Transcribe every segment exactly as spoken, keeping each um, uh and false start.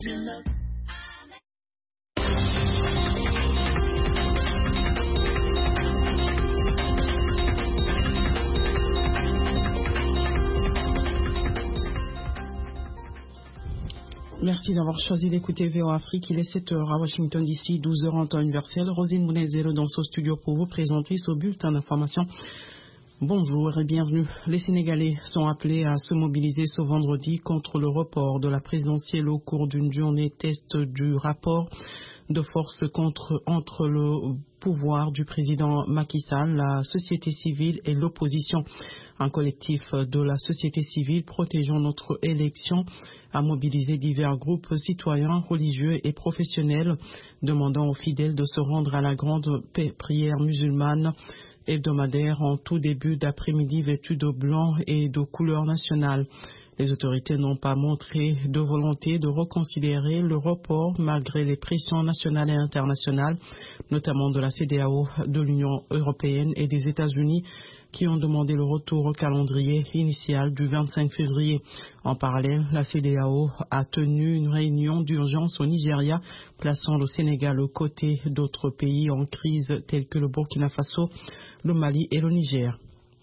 Merci d'avoir choisi d'écouter V O Afrique. Il est sept heures à Washington D C, douze heures en temps universel. Rosine Mounezero dans ce studio pour vous présenter ce bulletin d'information. Bonjour et bienvenue. Les Sénégalais sont appelés à se mobiliser ce vendredi contre le report de la présidentielle au cours d'une journée test du rapport de force contre, entre le pouvoir du président Macky Sall, la société civile et l'opposition. Un collectif de la société civile protégeant notre élection a mobilisé divers groupes citoyens, religieux et professionnels, demandant aux fidèles de se rendre à la grande prière musulmane hebdomadaire en tout début d'après-midi vêtus de blanc et de couleur nationale. Les autorités n'ont pas montré de volonté de reconsidérer le report malgré les pressions nationales et internationales, notamment de la C D A O, de l'Union européenne et des États-Unis, qui ont demandé le retour au calendrier initial du vingt-cinq février. En parallèle, la C D A O a tenu une réunion d'urgence au Nigeria, plaçant le Sénégal aux côtés d'autres pays en crise tels que le Burkina Faso, le Mali et le Niger.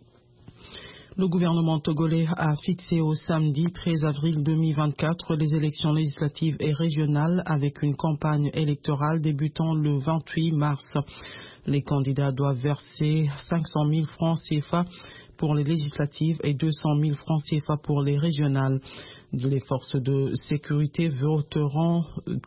Le gouvernement togolais a fixé au samedi treize avril deux mille vingt-quatre les élections législatives et régionales avec une campagne électorale débutant le vingt-huit mars. Les candidats doivent verser cinq cent mille francs C F A pour les législatives et deux cent mille francs C F A pour les régionales. Les forces de sécurité voteront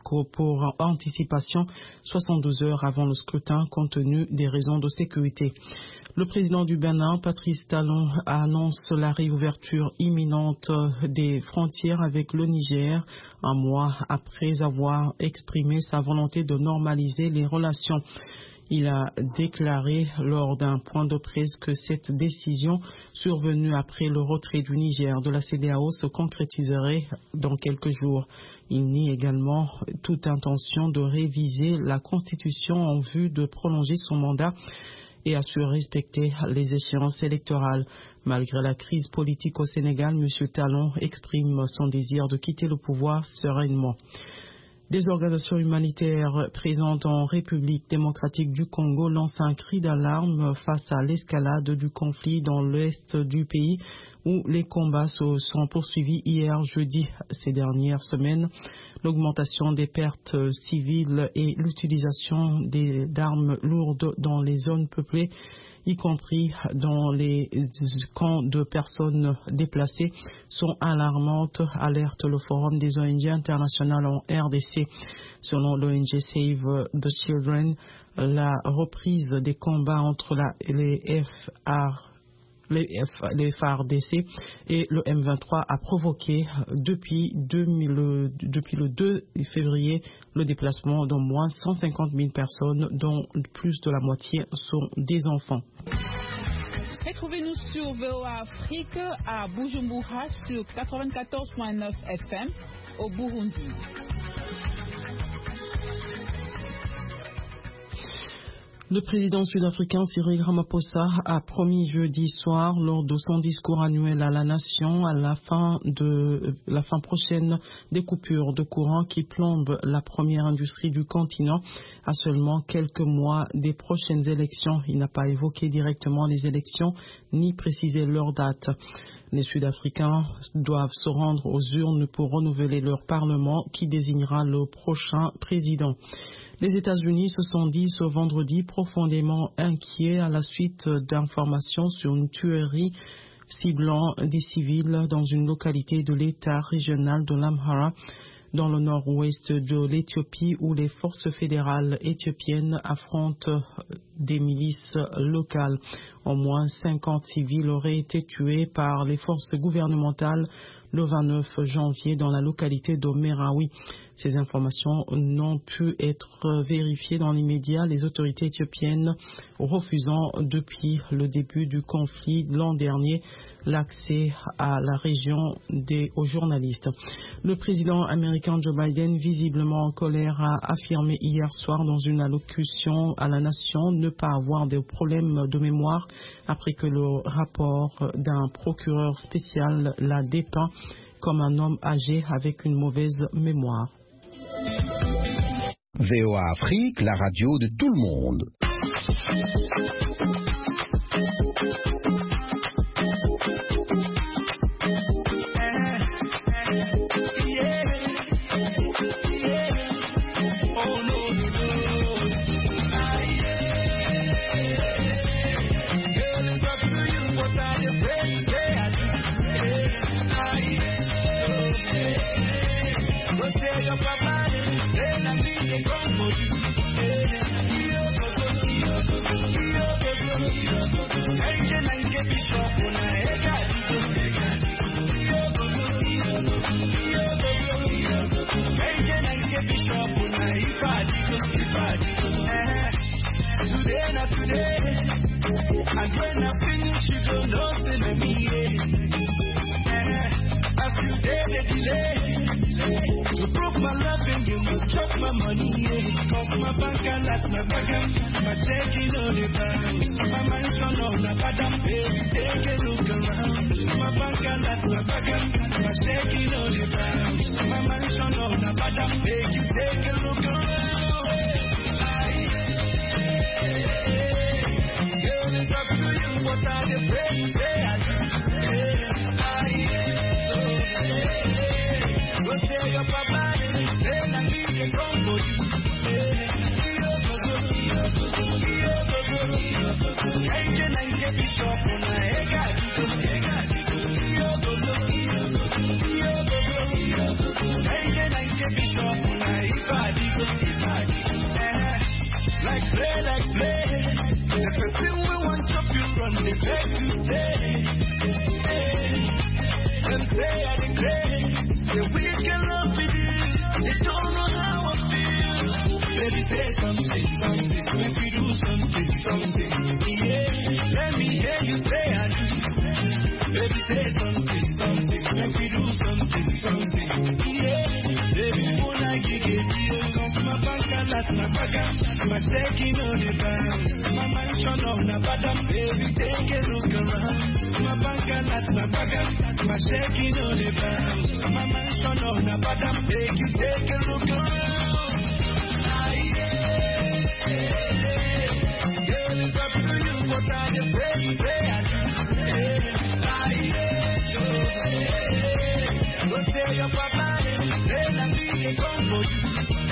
pour anticipation soixante-douze heures avant le scrutin compte tenu des raisons de sécurité. Le président du Bénin, Patrice Talon, annonce la réouverture imminente des frontières avec le Niger, un mois après avoir exprimé sa volonté de normaliser les relations. Il a déclaré lors d'un point de presse que cette décision, survenue après le retrait du Niger de la C D A O, se concrétiserait dans quelques jours. Il nie également toute intention de réviser la Constitution en vue de prolonger son mandat et assure respecter les échéances électorales. Malgré la crise politique au Sénégal, M. Talon exprime son désir de quitter le pouvoir sereinement. Des organisations humanitaires présentes en République démocratique du Congo lancent un cri d'alarme face à l'escalade du conflit dans l'est du pays où les combats se sont poursuivis hier jeudi. Ces dernières semaines, l'augmentation des pertes civiles et l'utilisation d'armes lourdes dans les zones peuplées, y compris dans les camps de personnes déplacées, sont alarmantes, alerte le Forum des O N G internationales en R D C. Selon l'O N G Save the Children, la reprise des combats entre la, les F R Les, F, les F A R D C et le M vingt-trois a provoqué depuis, deux mille, depuis le deux février le déplacement d'au moins cent cinquante mille personnes, dont plus de la moitié sont des enfants. Retrouvez-nous sur V O A Afrique à Bujumbura sur quatre-vingt-quatorze virgule neuf F M au Burundi. Le président sud-africain Cyril Ramaphosa a promis jeudi soir, lors de son discours annuel à la nation, à la fin de la fin prochaine des coupures de courant qui plombent la première industrie du continent à seulement quelques mois des prochaines élections. Il n'a pas évoqué directement les élections ni précisé leur date. Les Sud-Africains doivent se rendre aux urnes pour renouveler leur parlement qui désignera le prochain président. Les États-Unis se sont dit ce vendredi profondément inquiets à la suite d'informations sur une tuerie ciblant des civils dans une localité de l'État régional de l'Amhara, dans le nord-ouest de l'Éthiopie, où les forces fédérales éthiopiennes affrontent des milices locales. Au moins cinquante civils auraient été tués par les forces gouvernementales le vingt-neuf janvier dans la localité de Merawi. Ces informations n'ont pu être vérifiées dans les médias, les autorités éthiopiennes refusant depuis le début du conflit l'an dernier l'accès à la région des, aux journalistes. Le président américain Joe Biden, visiblement en colère, a affirmé hier soir dans une allocution à la nation ne pas avoir de problème de mémoire après que le rapport d'un procureur spécial l'a dépeint comme un homme âgé avec une mauvaise mémoire. V O A Afrique, la radio de tout le monde. And when I finish, you don't know to me. As you dare the delay, to prove my loving, you must chop my money. Cause my bank and that's my bag, my checking on the bounce. My mansion on the bottom, baby, take a look around. My bank and that's my bag, my checking on the bounce. My mansion on the bottom, baby, take a look around. Girl, it's up to you, what are you praying? Go tell your papa, then I need to come for you. Angel and get the shop on my head. Angel and get the shop on my body. Like play, like play. If a thing we want to you run the back to stay. And play at the play. The weekend love with you. They don't know how I feel. Baby, say something, something. If we do something, something. Yeah, let me hear you say I do. Baby, say something, something. If we do something, something. Yeah, baby, when I get you, come from my bank and that's my bag. My checking on the bounce. My mansion on the bottom. Baby, take a look around. My bank and that's my bag. My checking on the bounce. My mansion on the bottom. Make you take a look around. Ah, yeah. Girl, it's up to you. What are you praying? Pray I do. Ah, yeah. Go tell your papa. Then I need to come for you.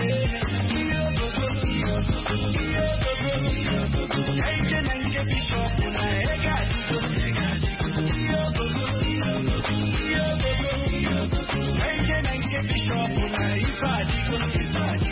Angel and get the shop on my head. Angel and get the shop on my body.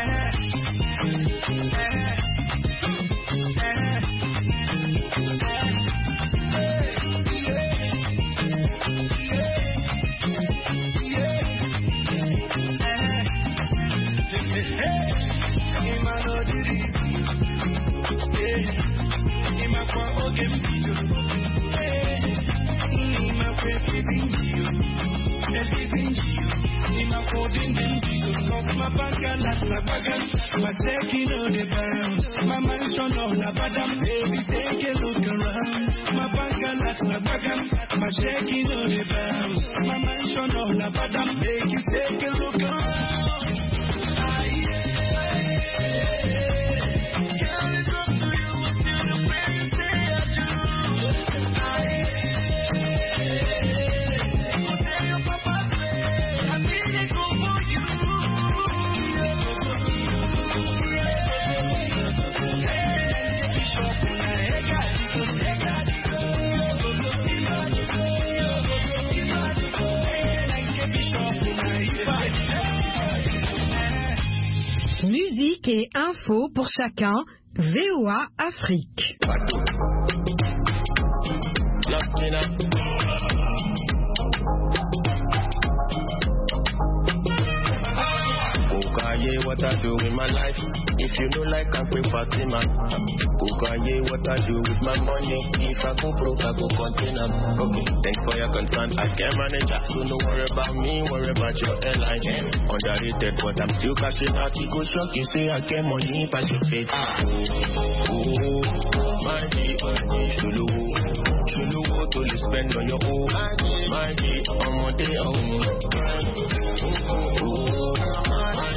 My bank and that's my bag. My checking on the bounce. My mansion on the bottom. Baby, take a look around. My bank and that's my bag. My checking on the bounce. My mansion on the bottom. Baby, take a look around. Ah, yeah. Girl, it's up to you. What's in the way you say I do? Ah, yeah. Go tell your papa, I need to go for you. Musique et info pour chacun, V O A Afrique. Kukaye, what I do with my life. If you know like I pray Fatima. Kukaye, what I do with my money. If I go broke, I go container. Okay, thanks for your concern. I can manage that. So no worry about me, worry about your airline. Underrated, but I'm still cashing out. You go shock, you say I get money, but your face. Oh, oh, my G, Shulu, Shulu, what do you spend on your own? My G, on my day, oh.